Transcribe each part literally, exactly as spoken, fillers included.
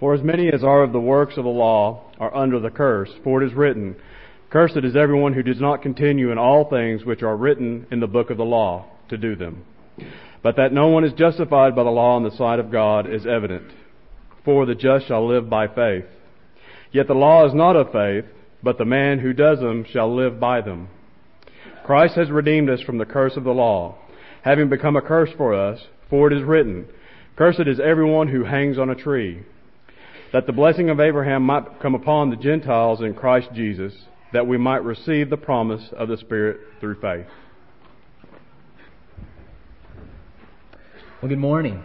For as many as are of the works of the law are under the curse, for it is written, Cursed is everyone who does not continue in all things which are written in the book of the law, to do them. But that no one is justified by the law in the sight of God is evident. For the just shall live by faith. Yet the law is not of faith, but the man who does them shall live by them. Christ has redeemed us from the curse of the law, having become a curse for us, for it is written, Cursed is everyone who hangs on a tree, that the blessing of Abraham might come upon the Gentiles in Christ Jesus, that we might receive the promise of the Spirit through faith. Well, good morning.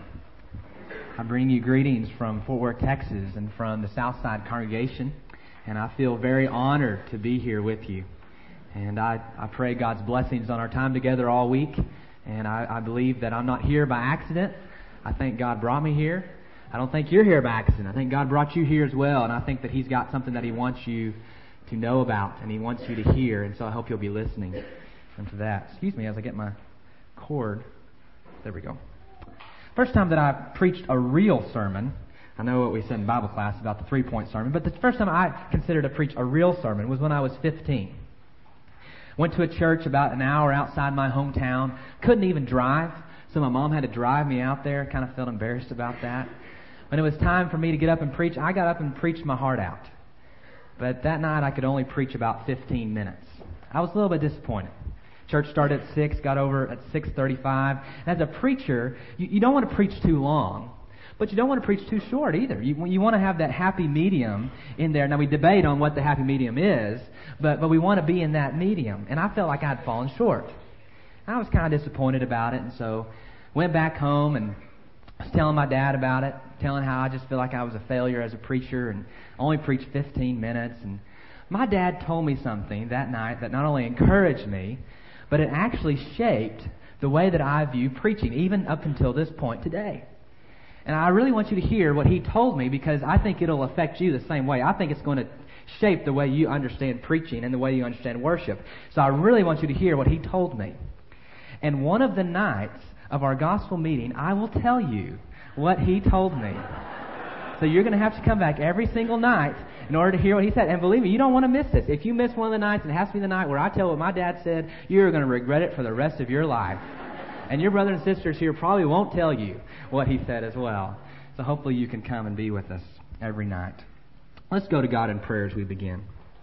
I bring you greetings from Fort Worth, Texas, and from the Southside congregation, and I feel very honored to be here with you. And I, I pray God's blessings on our time together all week, and I, I believe that I'm not here by accident. I think God brought me here. I don't think you're here by accident. I think God brought you here as well, and I think that He's got something that He wants you to know about, and He wants you to hear, and so I hope you'll be listening to that. Excuse me as I get my cord. There we go. First time that I preached a real sermon, I know what we said in Bible class about the three-point sermon, but the first time I considered to preach a real sermon was when I was fifteen. Went to a church about an hour outside my hometown. Couldn't even drive, so my mom had to drive me out there. Kind of felt embarrassed about that. When it was time for me to get up and preach, I got up and preached my heart out. But that night I could only preach about fifteen minutes. I was a little bit disappointed. Church started at six, got over at six thirty-five. As a preacher, you, you don't want to preach too long, but you don't want to preach too short either. You, you want to have that happy medium in there. Now, we debate on what the happy medium is, but, but we want to be in that medium. And I felt like I'd fallen short. I was kind of disappointed about it, and so went back home and was telling my dad about it, telling how I just feel like I was a failure as a preacher and only preached fifteen minutes. And my dad told me something that night that not only encouraged me, but it actually shaped the way that I view preaching, even up until this point today. And I really want you to hear what he told me, because I think it'll affect you the same way. I think it's going to shape the way you understand preaching and the way you understand worship. So I really want you to hear what he told me. And one of the nights of our gospel meeting, I will tell you what he told me. So you're going to have to come back every single night in order to hear what he said. And believe me, you don't want to miss this. If you miss one of the nights, and it has to be the night where I tell what my dad said, you're going to regret it for the rest of your life. And your brothers and sisters here probably won't tell you what he said as well. So hopefully you can come and be with us every night. Let's go to God in prayer as we begin.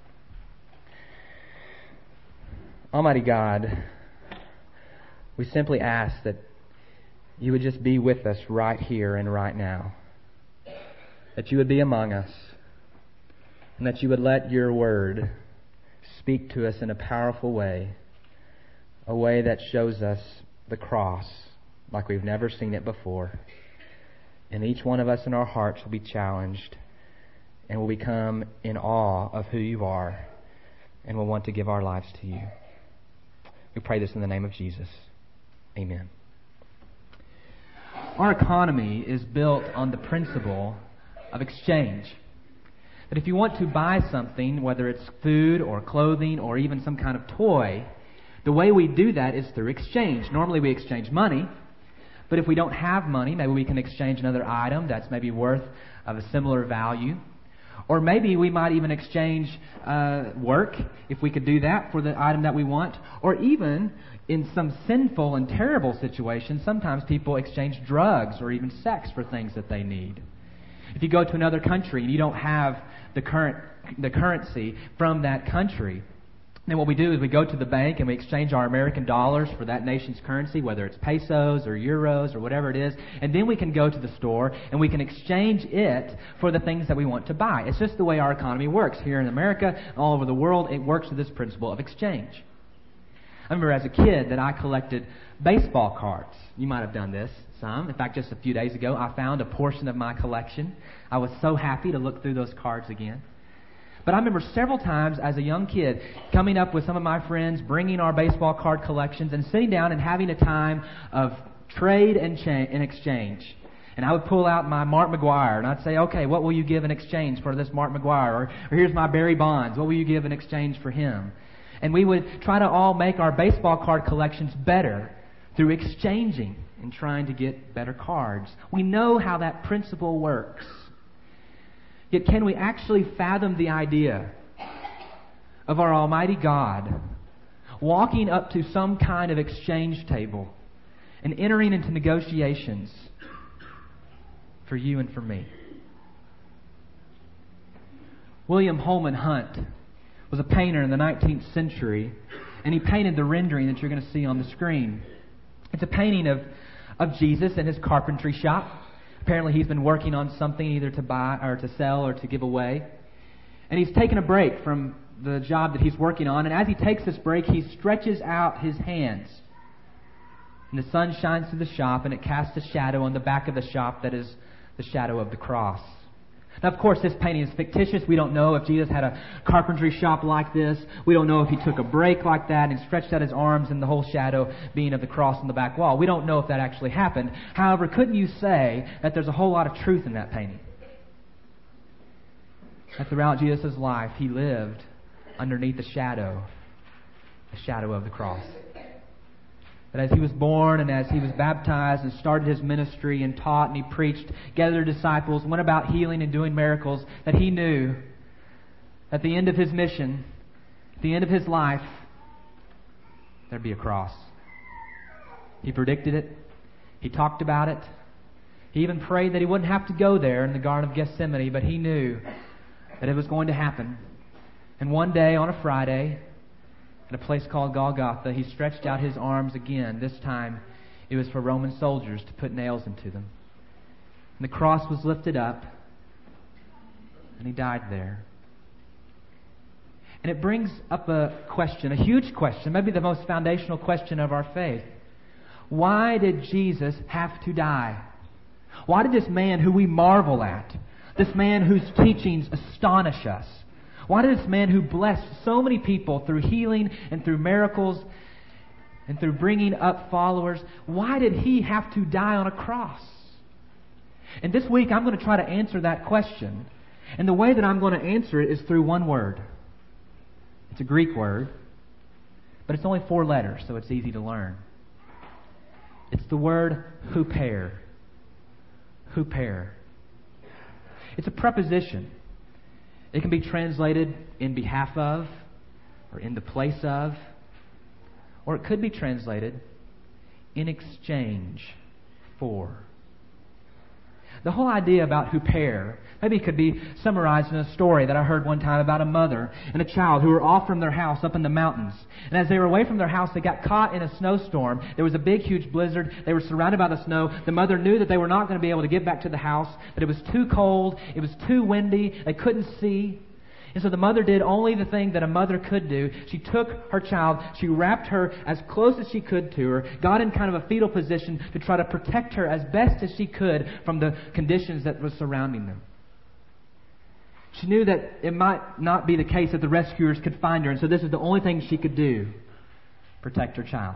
Almighty God, we simply ask that you would just be with us right here and right now. That you would be among us, and that you would let your word speak to us in a powerful way, a way that shows us the cross like we've never seen it before. And each one of us in our hearts will be challenged and will become in awe of who you are, and will want to give our lives to you. We pray this in the name of Jesus. Amen. Our economy is built on the principle of exchange. That if you want to buy something, whether it's food or clothing or even some kind of toy, the way we do that is through exchange. Normally we exchange money, but if we don't have money, maybe we can exchange another item that's maybe worth of a similar value. Or maybe we might even exchange uh, work, if we could do that, for the item that we want. Or even in some sinful and terrible situations, sometimes people exchange drugs or even sex for things that they need. If you go to another country and you don't have the current the currency from that country, then what we do is we go to the bank and we exchange our American dollars for that nation's currency, whether it's pesos or euros or whatever it is, and then we can go to the store and we can exchange it for the things that we want to buy. It's just the way our economy works. Here in America, all over the world, it works with this principle of exchange. I remember as a kid that I collected baseball cards. You might have done this, some. In fact, just a few days ago, I found a portion of my collection. I was so happy to look through those cards again. But I remember several times as a young kid coming up with some of my friends, bringing our baseball card collections and sitting down and having a time of trade and, cha- and exchange. And I would pull out my Mark McGwire and I'd say, okay, what will you give in exchange for this Mark McGwire? Or, or here's my Barry Bonds. What will you give in exchange for him? And we would try to all make our baseball card collections better through exchanging and trying to get better cards. We know how that principle works. Yet can we actually fathom the idea of our Almighty God walking up to some kind of exchange table and entering into negotiations for you and for me? William Holman Hunt was a painter in the nineteenth century, and he painted the rendering that you're going to see on the screen. It's a painting of, of Jesus in his carpentry shop. Apparently he's been working on something either to buy or to sell or to give away. And he's taken a break from the job that he's working on, and as he takes this break, he stretches out his hands. And the sun shines through the shop, and it casts a shadow on the back of the shop that is the shadow of the cross. Now, of course, this painting is fictitious. We don't know if Jesus had a carpentry shop like this. We don't know if he took a break like that and stretched out his arms and the whole shadow being of the cross on the back wall. We don't know if that actually happened. However, couldn't you say that there's a whole lot of truth in that painting? That throughout Jesus' life, he lived underneath the shadow, the shadow of the cross. That as he was born and as he was baptized and started his ministry and taught and he preached, gathered disciples, went about healing and doing miracles, that he knew at the end of his mission, at the end of his life, there'd be a cross. He predicted it. He talked about it. He even prayed that he wouldn't have to go there in the Garden of Gethsemane, but he knew that it was going to happen. And one day on a Friday, at a place called Golgotha, he stretched out his arms again. This time, it was for Roman soldiers to put nails into them. And the cross was lifted up, and he died there. And it brings up a question, a huge question, maybe the most foundational question of our faith. Why did Jesus have to die? Why did this man who we marvel at, this man whose teachings astonish us, why did this man who blessed so many people through healing and through miracles and through bringing up followers, why did he have to die on a cross? And this week I'm going to try to answer that question. And the way that I'm going to answer it is through one word. It's a Greek word, but it's only four letters, so it's easy to learn. It's the word huper. Huper. It's a preposition. It can be translated in behalf of, or in the place of, or it could be translated in exchange for. The whole idea about huper maybe could be summarized in a story that I heard one time about a mother and a child who were off from their house up in the mountains. And as they were away from their house, they got caught in a snowstorm. There was a big, huge blizzard. They were surrounded by the snow. The mother knew that they were not going to be able to get back to the house, that it was too cold, it was too windy, they couldn't see. And so the mother did only the thing that a mother could do. She took her child, she wrapped her as close as she could to her, got in kind of a fetal position to try to protect her as best as she could from the conditions that were surrounding them. She knew that it might not be the case that the rescuers could find her, and so this is the only thing she could do, protect her child.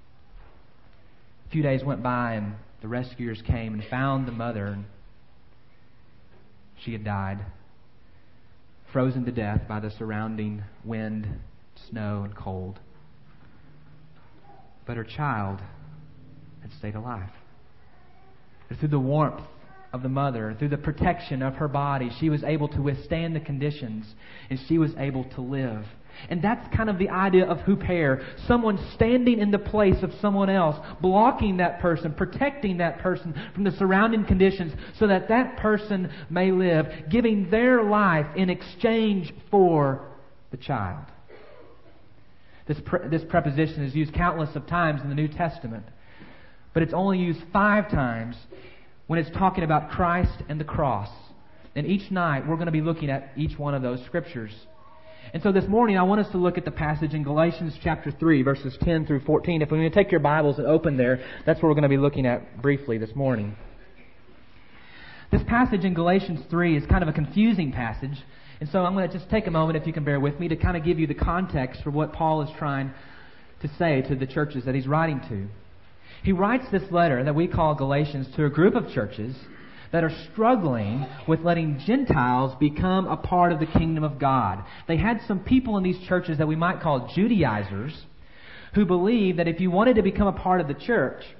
A few days went by and the rescuers came and found the mother, and she had died, frozen to death by the surrounding wind, snow, and cold. But her child had stayed alive. And through the warmth of the mother, through the protection of her body, she was able to withstand the conditions, and she was able to live. And that's kind of the idea of huper. Someone standing in the place of someone else, blocking that person, protecting that person from the surrounding conditions so that that person may live, giving their life in exchange for the child. This, pre- this preposition is used countless of times in the New Testament, but it's only used five times when it's talking about Christ and the cross. And each night we're going to be looking at each one of those scriptures. And so this morning I want us to look at the passage in Galatians chapter three, verses ten through fourteen. If we're going to take your Bibles and open there, that's what we're going to be looking at briefly this morning. This passage in Galatians three is kind of a confusing passage. And so I'm going to just take a moment, if you can bear with me, to kind of give you the context for what Paul is trying to say to the churches that he's writing to. He writes this letter that we call Galatians to a group of churches that are struggling with letting Gentiles become a part of the kingdom of God. They had some people in these churches that we might call Judaizers who believed that if you wanted to become a part of the church,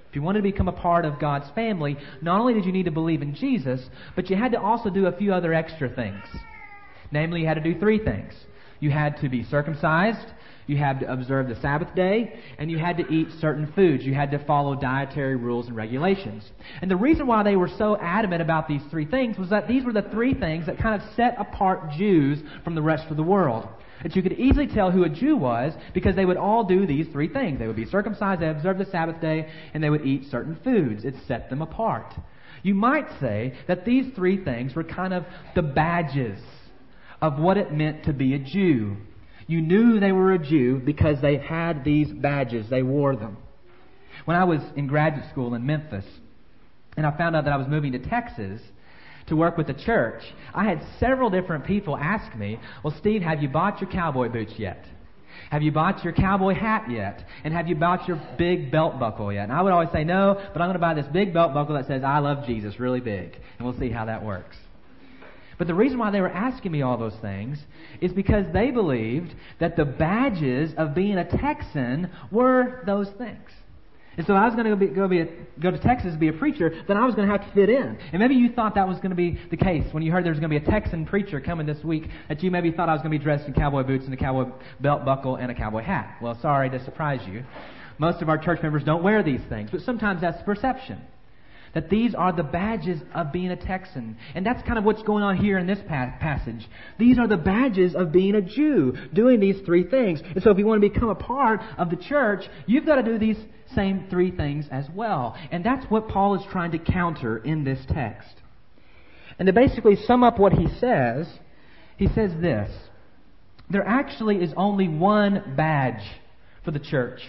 If you wanted to become a part of God's family, not only did you need to believe in Jesus, but you had to also do a few other extra things. Namely, you had to do three things. You had to be circumcised, you had to observe the Sabbath day, and you had to eat certain foods. You had to follow dietary rules and regulations. And the reason why they were so adamant about these three things was that these were the three things that kind of set apart Jews from the rest of the world. That you could easily tell who a Jew was because they would all do these three things. They would be circumcised, they would observe the Sabbath day, and they would eat certain foods. It set them apart. You might say that these three things were kind of the badges of what it meant to be a Jew. You knew they were a Jew because they had these badges. They wore them. When I was in graduate school in Memphis, and I found out that I was moving to Texas to work with the church, I had several different people ask me, well, Steve, have you bought your cowboy boots yet? Have you bought your cowboy hat yet? And have you bought your big belt buckle yet? And I would always say, no, but I'm going to buy this big belt buckle that says, I love Jesus, really big. And we'll see how that works. But the reason why they were asking me all those things is because they believed that the badges of being a Texan were those things. And so I was going to go, be, go, be a, go to Texas to be a preacher, then I was going to have to fit in. And maybe you thought that was going to be the case when you heard there was going to be a Texan preacher coming this week, that you maybe thought I was going to be dressed in cowboy boots and a cowboy belt buckle and a cowboy hat. Well, sorry to surprise you. Most of our church members don't wear these things, but sometimes that's the perception. That these are the badges of being a Texan. And that's kind of what's going on here in this pa- passage. These are the badges of being a Jew, doing these three things. And so if you want to become a part of the church, you've got to do these same three things as well. And that's what Paul is trying to counter in this text. And to basically sum up what he says, he says this: there actually is only one badge for the church.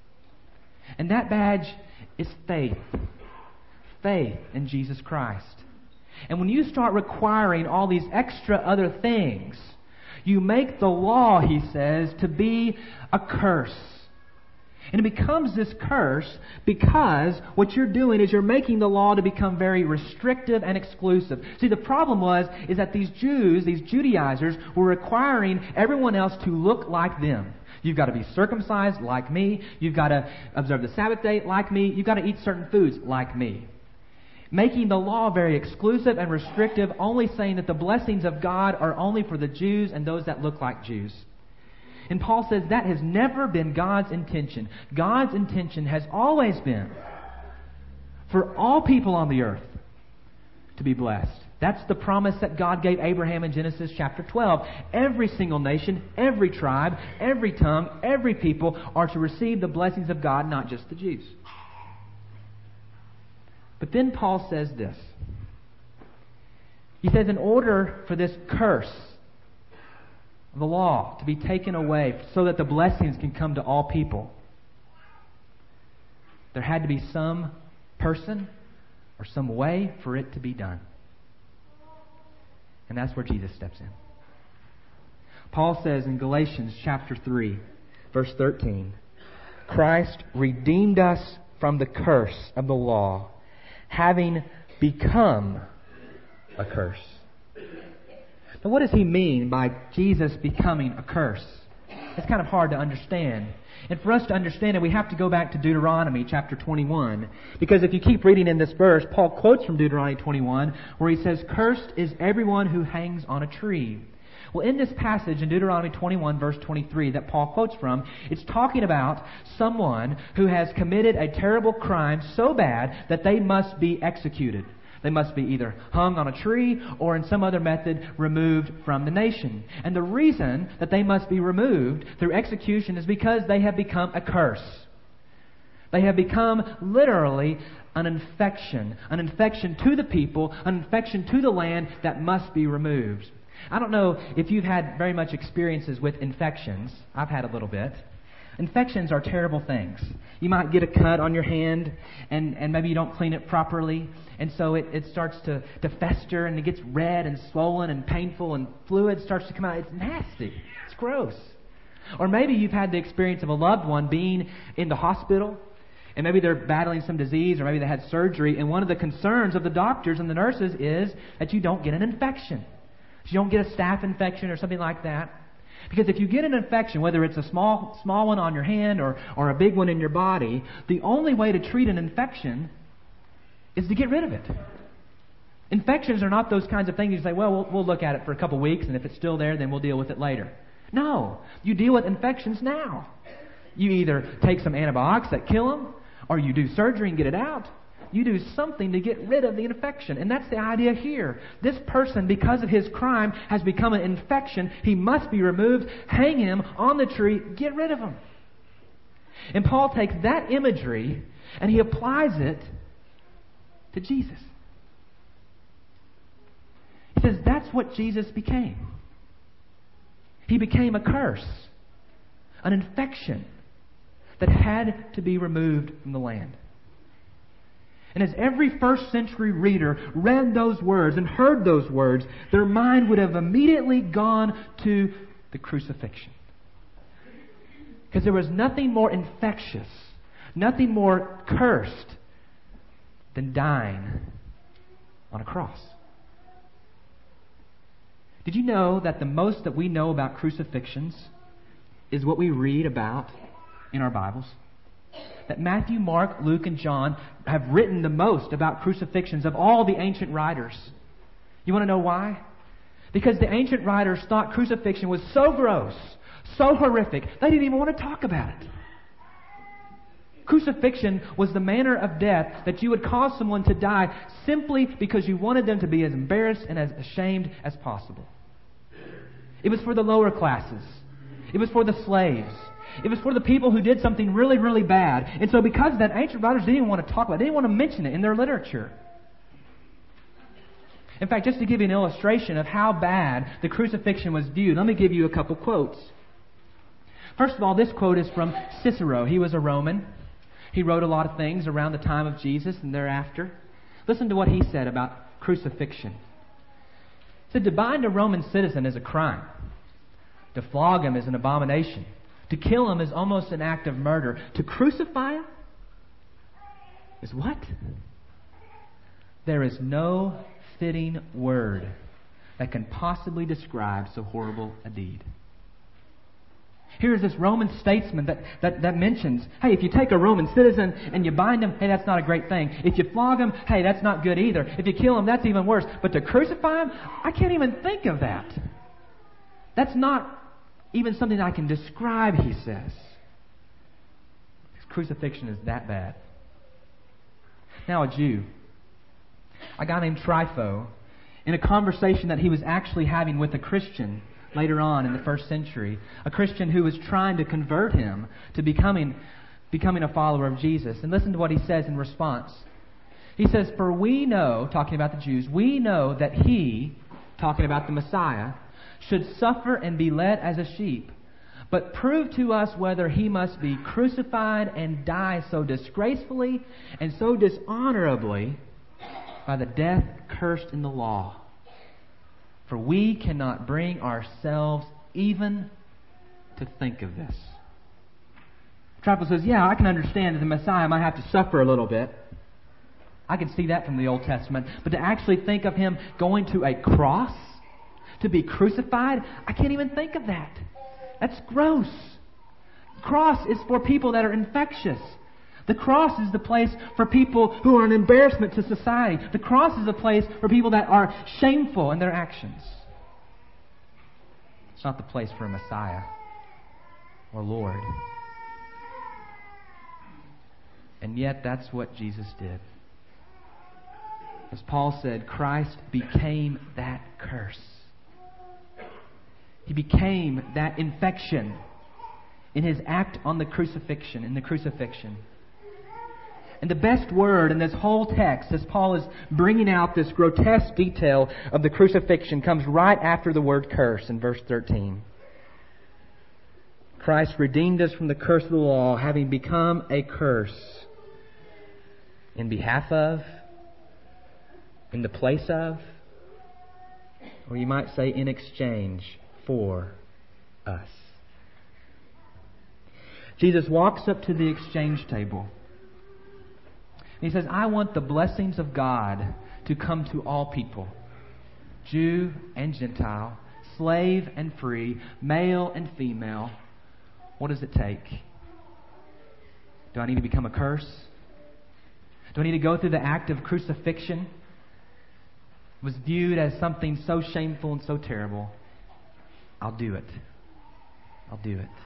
And that badge is faith. Faith in Jesus Christ. And when you start requiring all these extra other things, you make the law, he says, to be a curse. And it becomes this curse because what you're doing is you're making the law to become very restrictive and exclusive. See, the problem was is that these Jews, these Judaizers, were requiring everyone else to look like them. You've got to be circumcised like me. You've got to observe the Sabbath day like me. You've got to eat certain foods like me. Making the law very exclusive and restrictive, only saying that the blessings of God are only for the Jews and those that look like Jews. And Paul says that has never been God's intention. God's intention has always been for all people on the earth to be blessed. That's the promise that God gave Abraham in Genesis chapter twelve. Every single nation, every tribe, every tongue, every people are to receive the blessings of God, not just the Jews. But then Paul says this. He says, in order for this curse of the law to be taken away so that the blessings can come to all people, there had to be some person or some way for it to be done. And that's where Jesus steps in. Paul says in Galatians chapter three, verse thirteen, Christ redeemed us from the curse of the law, having become a curse. Now, what does he mean by Jesus becoming a curse? It's kind of hard to understand. And for us to understand it, we have to go back to Deuteronomy chapter twenty-one. Because if you keep reading in this verse, Paul quotes from Deuteronomy twenty-one, where he says, "Cursed is everyone who hangs on a tree." Well, in this passage in Deuteronomy twenty-one, verse twenty-three, that Paul quotes from, it's talking about someone who has committed a terrible crime so bad that they must be executed. They must be either hung on a tree or in some other method removed from the nation. And the reason that they must be removed through execution is because they have become a curse. They have become literally an infection. An infection to the people, an infection to the land that must be removed. I don't know if you've had very much experiences with infections. I've had a little bit. Infections are terrible things. You might get a cut on your hand and, and maybe you don't clean it properly, and so it, it starts to, to fester and it gets red and swollen and painful and fluid starts to come out. It's nasty. It's gross. Or maybe you've had the experience of a loved one being in the hospital and maybe they're battling some disease or maybe they had surgery, and one of the concerns of the doctors and the nurses is that you don't get an infection. You don't get a staph infection or something like that. Because if you get an infection, whether it's a small small one on your hand or, or a big one in your body, the only way to treat an infection is to get rid of it. Infections are not those kinds of things you say, well, well, we'll look at it for a couple weeks, and if it's still there, then we'll deal with it later. No, you deal with infections now. You either take some antibiotics that kill them, or you do surgery and get it out. You do something to get rid of the infection. And that's the idea here. This person, because of his crime, has become an infection. He must be removed. Hang him on the tree. Get rid of him. And Paul takes that imagery and he applies it to Jesus. He says that's what Jesus became. He became a curse, an infection that had to be removed from the land. And as every first century reader read those words and heard those words, their mind would have immediately gone to the crucifixion. Because there was nothing more infectious, nothing more cursed than dying on a cross. Did you know that the most that we know about crucifixions is what we read about in our Bibles? That Matthew, Mark, Luke, and John have written the most about crucifixions of all the ancient writers. You want to know why? Because the ancient writers thought crucifixion was so gross, so horrific, they didn't even want to talk about it. Crucifixion was the manner of death that you would cause someone to die simply because you wanted them to be as embarrassed and as ashamed as possible. It was for the lower classes. It was for the slaves. It was for the people who did something really, really bad. And so because of that, ancient writers didn't even want to talk about it. They didn't want to mention it in their literature. In fact, just to give you an illustration of how bad the crucifixion was viewed, let me give you a couple quotes. First of all, this quote is from Cicero. He was a Roman. He wrote a lot of things around the time of Jesus and thereafter. Listen to what he said about crucifixion. He said, to bind a Roman citizen is a crime. To flog him is an abomination. To kill him is almost an act of murder. To crucify him is what? There is no fitting word that can possibly describe so horrible a deed. Here's this Roman statesman that, that, that mentions, hey, if you take a Roman citizen and you bind him, hey, that's not a great thing. If you flog him, hey, that's not good either. If you kill him, that's even worse. But to crucify him, I can't even think of that. That's not even something I can describe, he says. Crucifixion is that bad. Now a Jew, a guy named Trypho, in a conversation that he was actually having with a Christian later on in the first century, a Christian who was trying to convert him to becoming, becoming a follower of Jesus. And listen to what he says in response. He says, for we know, talking about the Jews, we know that he, talking about the Messiah, should suffer and be led as a sheep. But prove to us whether he must be crucified and die so disgracefully and so dishonorably by the death cursed in the law. For we cannot bring ourselves even to think of this. Trypho says, yeah, I can understand that the Messiah might have to suffer a little bit. I can see that from the Old Testament. But to actually think of him going to a cross, to be crucified, I can't even think of that. That's gross. The cross is for people that are infectious. The cross is the place for people who are an embarrassment to society. The cross is a place for people that are shameful in their actions. It's not the place for a Messiah or Lord. And yet that's what Jesus did. As Paul said, Christ became that curse. He became that infection in His act on the crucifixion, in the crucifixion. And the best word in this whole text, as Paul is bringing out this grotesque detail of the crucifixion, comes right after the word curse in verse thirteen. Christ redeemed us from the curse of the law, having become a curse in behalf of, in the place of, or you might say in exchange for us. Jesus walks up to the exchange table. He says, I want the blessings of God to come to all people, Jew and Gentile, slave and free, male and female. What does it take? Do I need to become a curse? Do I need to go through the act of crucifixion? It was viewed as something so shameful and so terrible. I'll do it. I'll do it.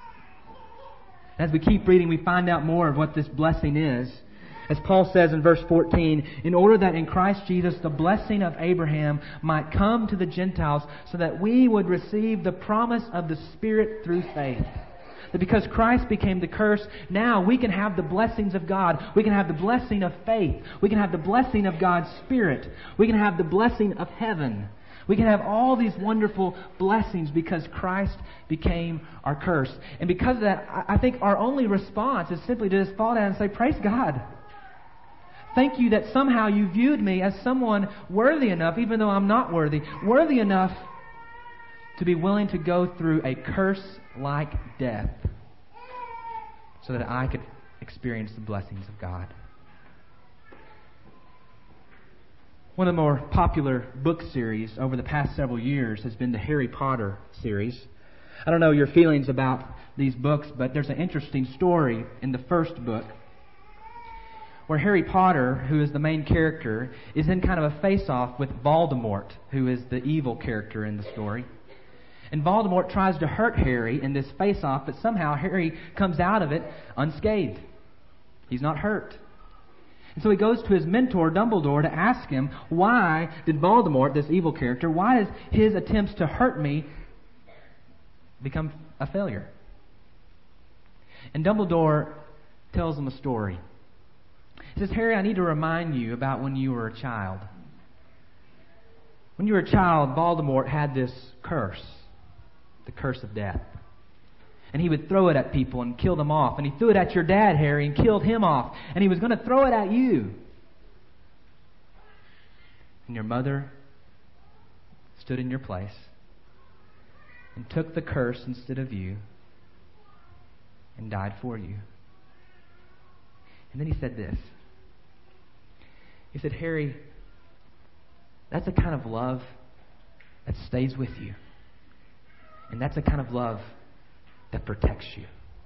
As we keep reading, we find out more of what this blessing is. As Paul says in verse fourteen, in order that in Christ Jesus the blessing of Abraham might come to the Gentiles, so that we would receive the promise of the Spirit through faith. That because Christ became the curse, now we can have the blessings of God. We can have the blessing of faith. We can have the blessing of God's Spirit. We can have the blessing of heaven. We can have all these wonderful blessings because Christ became our curse. And because of that, I think our only response is simply to just fall down and say, praise God. Thank you that somehow you viewed me as someone worthy enough, even though I'm not worthy, worthy enough to be willing to go through a curse-like death so that I could experience the blessings of God. One of the more popular book series over the past several years has been the Harry Potter series. I don't know your feelings about these books, but there's an interesting story in the first book where Harry Potter, who is the main character, is in kind of a face-off with Voldemort, who is the evil character in the story. And Voldemort tries to hurt Harry in this face-off, but somehow Harry comes out of it unscathed. He's not hurt. And so he goes to his mentor, Dumbledore, to ask him, why did Voldemort, this evil character, why does his attempts to hurt me become a failure? And Dumbledore tells him a story. He says, Harry, I need to remind you about when you were a child. When you were a child, Voldemort had this curse, the curse of death. And he would throw it at people and kill them off. And he threw it at your dad, Harry, and killed him off. And he was going to throw it at you. And your mother stood in your place and took the curse instead of you and died for you. And then he said this. He said, Harry, that's a kind of love that stays with you. And that's a kind of love that protects you.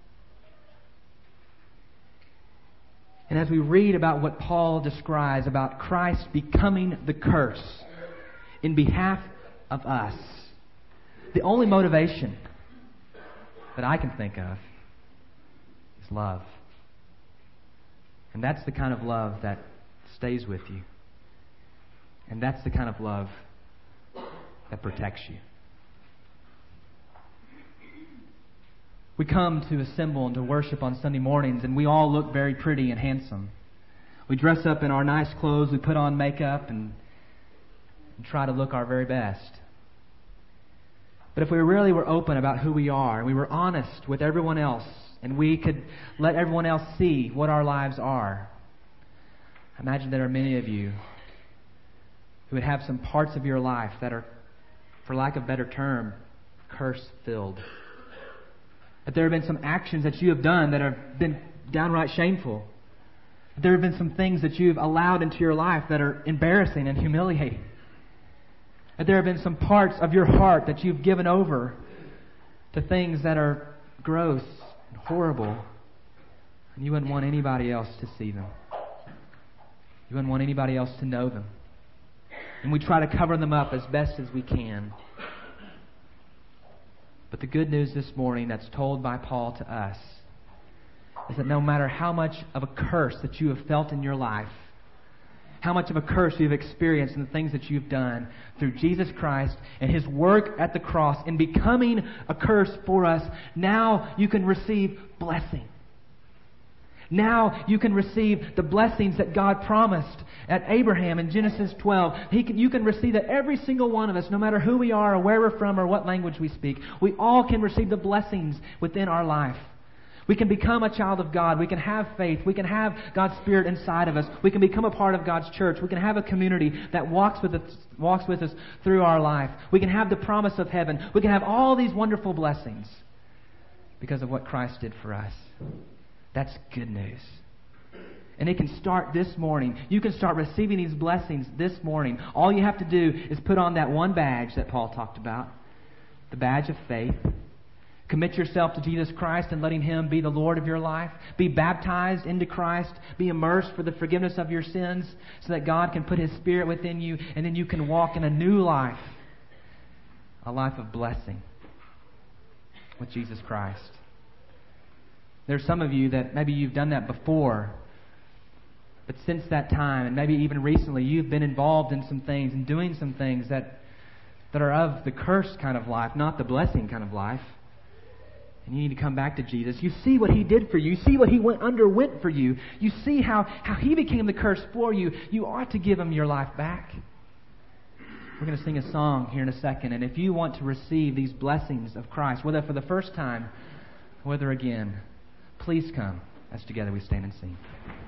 And as we read about what Paul describes about Christ becoming the curse in behalf of us, the only motivation that I can think of is love. And that's the kind of love that stays with you. And that's the kind of love that protects you. We come to assemble and to worship on Sunday mornings, and we all look very pretty and handsome. We dress up in our nice clothes, we put on makeup, and, and try to look our very best. But if we really were open about who we are, and we were honest with everyone else, and we could let everyone else see what our lives are, I imagine there are many of you who would have some parts of your life that are, for lack of a better term, curse-filled. That there have been some actions that you have done that have been downright shameful. That there have been some things that you've allowed into your life that are embarrassing and humiliating. That there have been some parts of your heart that you've given over to things that are gross and horrible. And you wouldn't want anybody else to see them. You wouldn't want anybody else to know them. And we try to cover them up as best as we can. But the good news this morning that's told by Paul to us is that no matter how much of a curse that you have felt in your life, how much of a curse you've experienced in the things that you've done, through Jesus Christ and His work at the cross in becoming a curse for us, now you can receive blessing. Now you can receive the blessings that God promised at Abraham in Genesis twelve. He can, you can receive that every single one of us, no matter who we are or where we're from or what language we speak. We all can receive the blessings within our life. We can become a child of God. We can have faith. We can have God's Spirit inside of us. We can become a part of God's church. We can have a community that walks with us, walks with us through our life. We can have the promise of heaven. We can have all these wonderful blessings because of what Christ did for us. That's good news. And it can start this morning. You can start receiving these blessings this morning. All you have to do is put on that one badge that Paul talked about. the badge of faith. Commit yourself to Jesus Christ and letting Him be the Lord of your life. Be baptized into Christ. Be immersed for the forgiveness of your sins so that God can put His Spirit within you and then you can walk in a new life. A life of blessing with Jesus Christ. There's some of you that maybe you've done that before, but since that time, and maybe even recently, you've been involved in some things and doing some things that, that are of the cursed kind of life, not the blessing kind of life. And you need to come back to Jesus. You see what He did for you. You see what He went underwent for you. You see how, how He became the curse for you. You ought to give Him your life back. We're going to sing a song here in a second. And if you want to receive these blessings of Christ, whether for the first time, whether again, please come as together we stand and sing.